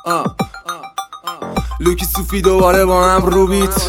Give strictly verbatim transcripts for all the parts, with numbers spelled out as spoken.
لوکی صوفی دوباره با هم رو بیت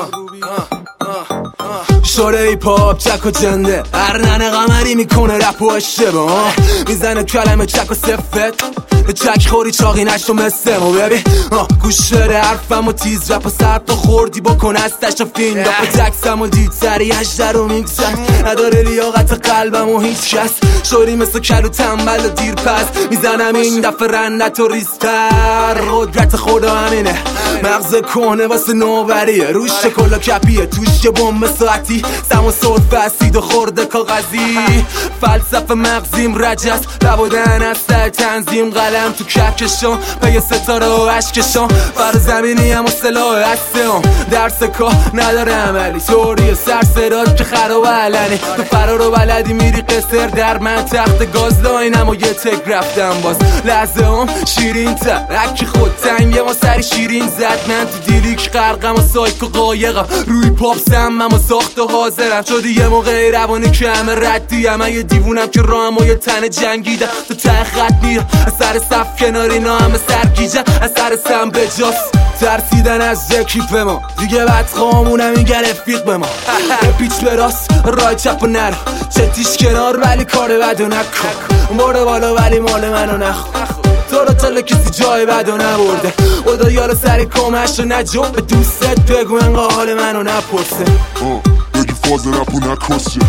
شوره ای پاپ چک و جنده هر ننه قمری میکنه رپ و اشتباه میزنه کلمه چک و صفت چک خوری چاقی نشو مثل مو ببین گوش بده حرفم و تیز رپ و سر تو خوردی بکن از تشت و فیلم رپ و تکسم و دید سری هشتر و میکسن نداره لیاقت قلبم و هیچ کس شوری مثل کل و تنبل و دیر پس میزنم این دفعه رندت و ریزتر قدرت خدا همینه مغز کنه واسه نوبریه روش شکل کپیه توش یه بوم ساعتی سم و صوت فسید و خورده کاغذی فلسفه مغزیم رجس لبودن از سر تنظیم قلم تو کهکشان پی ستاره و عشقشان بر زمینی هم و سلاح هستم درس کار نداره عملی توریه سر سرات که خراب علنی تو فرار و بلدی میری قصر در من تخت گاز لاینم و یه تک رفتم باز لحظه هم شیرین تر اکی خود تنگه ما سری شیرین زد من تو دیلیک غرقم و سایک و قایقم روی پاپ سمم و ساخت و حاضرم شدی یه موقعی روانی که همه ردیم من یه دیوونم که راهم و یه تن جنگیدم تو ته خط میرم از سر صف کناری نا همه سرگیجم از سر سم به جاست ترسیدن از اکیپ ما دیگه بدخوامونم میگن افیق به ما پیچ به راست رای چپ و نرو چتیش کنار ولی کار بدو نکن برده بالا ولی مال منو نخون تو رو تا کسی جای بدو نبرده خدا یارو سری کمش رو نجو به دوستت بگو انقا حال منو نپرسه بگی فاز رپو نکسه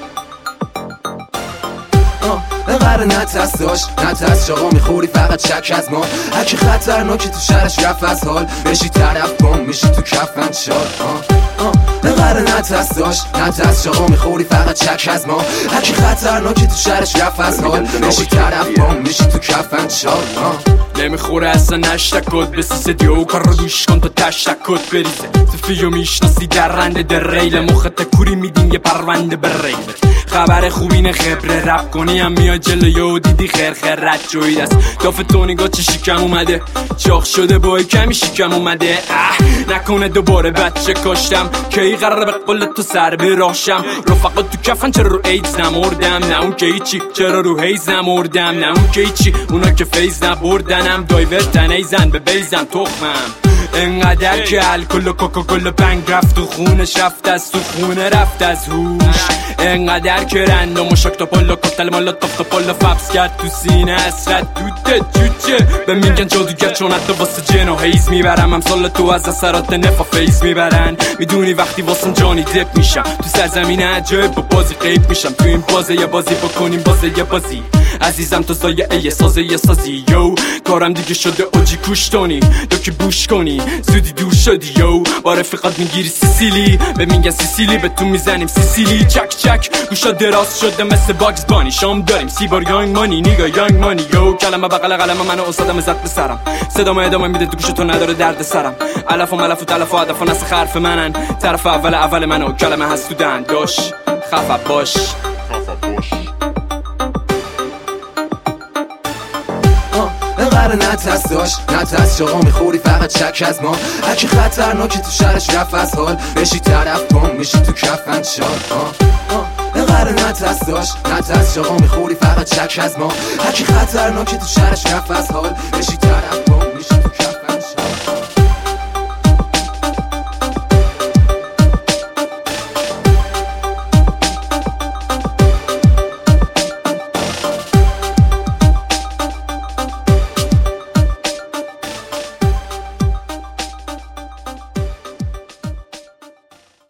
قرار نترس داشت نترس چاقا میخوری فقط شک از ما هکی خطرناکی تو شهرش رفت از حال بشی طرف بام میشی تو کفن شاد قرار نترس داشت نترس چاقا میخوری فقط شک از ما هکی خطرناکی تو شهرش رفت از حال بشی طرف بام میشی تو کفن شاد نمیخوره اصلا نشتکت به سیسه دیو کار رو دوش کن تا تشتکت بریزه صفیو میشناسی در رنده در ریل مخت کوری میدیم یه پرونده بر ریل خبر خوبینه خبره رپ کنی هم میاد جلو و دیدی خیر خیر رد جوید است دافه تو نگاه چه شیکم اومده چاق شده بای کمی شیکم اومده اه نکنه دوباره بچه کاشتم که ای قراره به قول تو سر براشم رفقا تو کفن چرا رو ایدز نمردم نه اون که ایچی چرا رو هیز نمردم نه اون که ایچی اونا که فیز نبردنم دایور تنه زن به بیزم تخمم انقدر که الکل و کوکاکولا بنگ رفت و خونش رفت از تو خونه رفت از هوش انقدر که رندم و شاک تا پالا کفتل مالا تافت پالا فبس کرد تو سینه اسرد دوده جوچه به میگن جادوگر چون حتی واسه جن و حیز میبرم امسال تو از اثرات نفا فیز میبرن میدونی وقتی واسم جانی دپ میشم تو سرزمین عجایب با بازی قیب میشم تو این بازه یه بازی بکنیم بازه یه بازی عزیزم تو زایه ای سازه یه سازی یو کارم دیگه شده اوجی کوشتونی دو که بوش کنی زودی دور شدی یو با رفیقات میگیری سیسیلی به میگن سیسیلی به تو میزنیم سیسیلی چک چک گوشا دراز شده مثل باگز بانی شام داریم سی بار یانگ مانی نیگا یانگ مانی یو کلمه بغل قلم منو استادم زد به سرم صدام ادامه میده تو گوش تو نداره درد سرم علف و ملف و تلف و هدف و نسخ حرف منن طرف اول اول منو کلمه هست تو دنداش خفه باش قرار نترس داشت نترس چاقا میخوری فقط شک از ما هکی خطرناکی تو شهرش رفت از حال بشی طرف بام میشی تو کفن شاد قرار نترس داشت نترس چاقا میخوری فقط شک از ما هکی خطرناکی تو شهرش رفت از حال بشی طرف بام